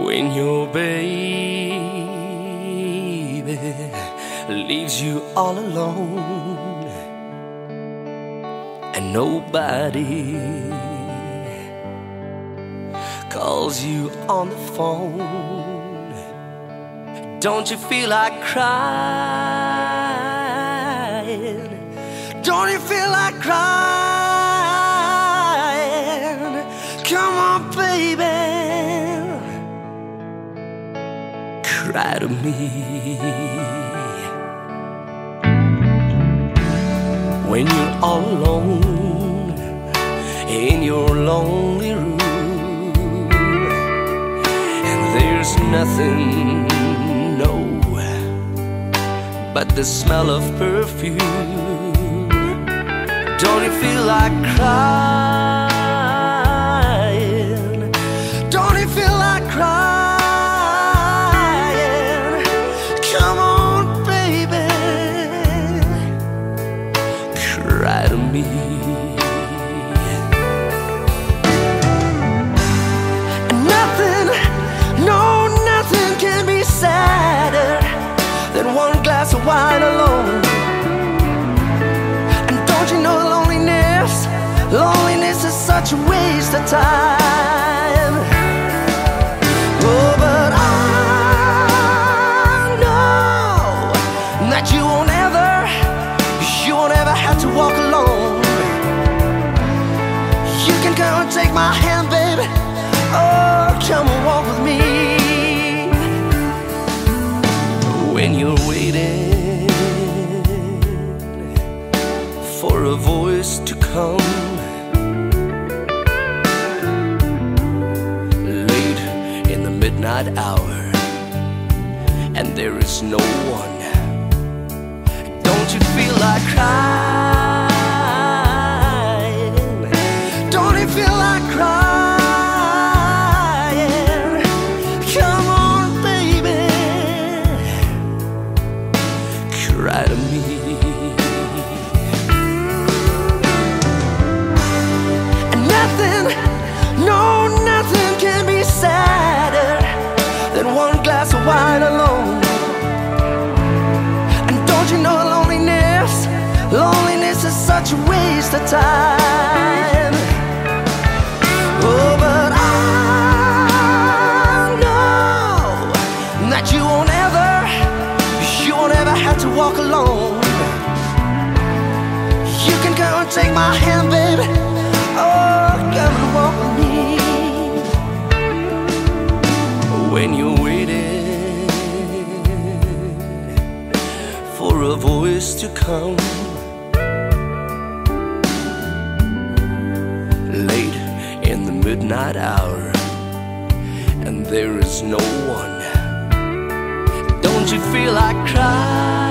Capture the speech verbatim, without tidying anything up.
When your baby leaves you all alone and nobody calls you on the phone, don't you feel like crying? Don't you feel like crying? Come on, baby, cry to me. When you're all alone in your lonely room and there's nothing, no, but the smell of perfume, don't you feel like crying? Don't you feel like crying? Come on, baby, cry to me. Nothing, no, nothing can be sadder than one glass of wine alone. And don't you know loneliness, loneliness is such a waste of time. Oh, but I know that you won't ever, you won't ever have to walk alone. You can come and take my hand, baby. Oh, come and walk with me. When you're waiting for a voice to come late in the midnight hour and there is no one, don't you feel like crying? Don't you feel like crying? Come on, baby, cry to me. And nothing, no, nothing can be sadder than one glass of wine alone. And don't you know loneliness, loneliness is such a waste of time. Oh, but I know that you won't ever, you won't ever have to walk alone. You can come and take my hand, baby. Oh, come and walk with me. When you're waiting for a voice to come late in the midnight hour and there is no one, don't you feel like crying?